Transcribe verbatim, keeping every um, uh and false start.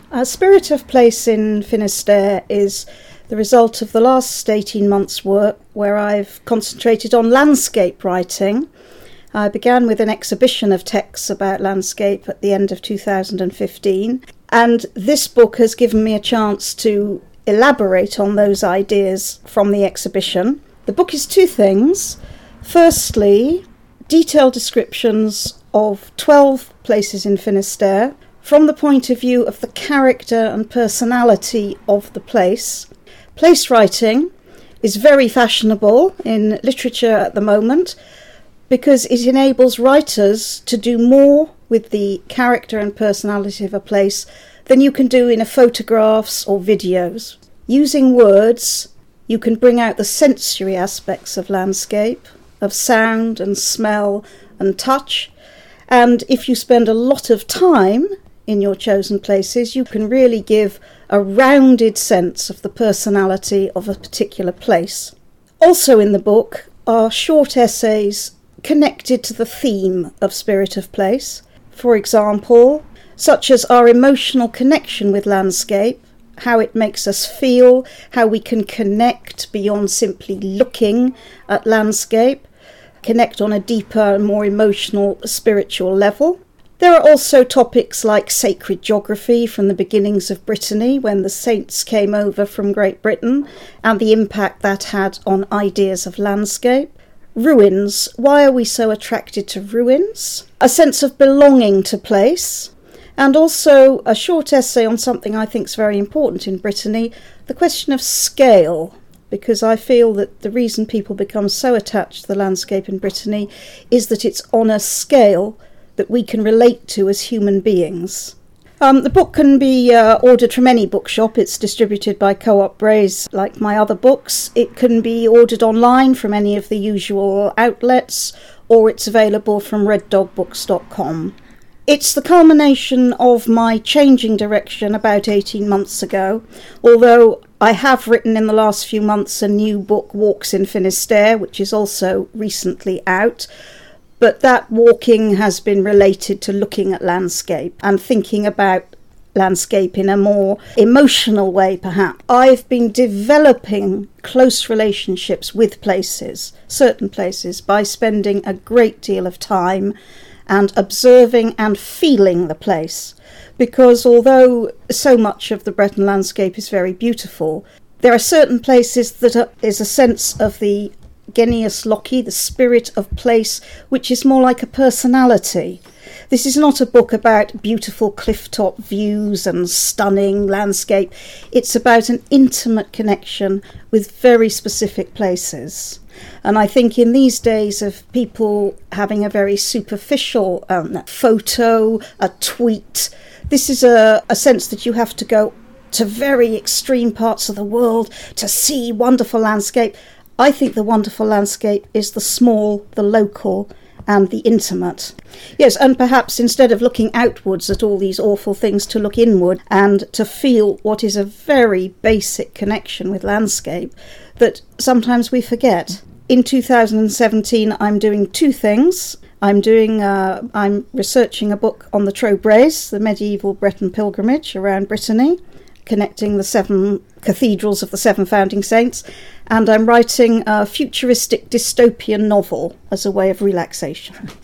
Uh, Spirit of Place in Finisterre is the result of the last eighteen months' work where I've concentrated on landscape writing. I began with an exhibition of texts about landscape at the end of two thousand fifteen, and this book has given me a chance to elaborate on those ideas from the exhibition. The book is two things. Firstly, detailed descriptions of twelve places in Finisterre from the point of view of the character and personality of the place. Place writing is very fashionable in literature at the moment because it enables writers to do more with the character and personality of a place than you can do in a photographs or videos. Using words, you can bring out the sensory aspects of landscape, of sound and smell and touch, and if you spend a lot of time in your chosen places, you can really give a rounded sense of the personality of a particular place. Also in the book are short essays connected to the theme of Spirit of Place, for example, such as our emotional connection with landscape, how it makes us feel, how we can connect beyond simply looking at landscape, connect on a deeper and more emotional, spiritual level. There are also topics like sacred geography from the beginnings of Brittany, when the saints came over from Great Britain, and the impact that had on ideas of landscape. Ruins, why are we so attracted to ruins? A sense of belonging to place, and also a short essay on something I think is very important in Brittany, the question of scale, because I feel that the reason people become so attached to the landscape in Brittany is that it's on a scale that we can relate to as human beings. Um, the book can be uh, ordered from any bookshop. It's distributed by Co-op Braze, like my other books. It can be ordered online from any of the usual outlets, or it's available from red dog books dot com. It's the culmination of my changing direction about eighteen months ago, although I have written in the last few months a new book, Walks in Finisterre, which is also recently out. But that walking has been related to looking at landscape and thinking about landscape in a more emotional way, perhaps. I've been developing close relationships with places, certain places, by spending a great deal of time and observing and feeling the place. Because although so much of the Breton landscape is very beautiful, there are certain places that are, is a sense of the Genius Loci, the spirit of place, which is more like a personality. This is not a book about beautiful clifftop views and stunning landscape. It's about an intimate connection with very specific places. And I think in these days of people having a very superficial um, photo, a tweet, this is a, a sense that you have to go to very extreme parts of the world to see wonderful landscape. I think the wonderful landscape is the small, the local, and the intimate. Yes, and perhaps instead of looking outwards at all these awful things, to look inward and to feel what is a very basic connection with landscape that sometimes we forget. In two thousand seventeen, I'm doing two things. I'm doing, uh, I'm researching a book on the Trobriez, the medieval Breton pilgrimage around Brittany, connecting the seven cathedrals of the seven founding saints, and I'm writing a futuristic dystopian novel as a way of relaxation.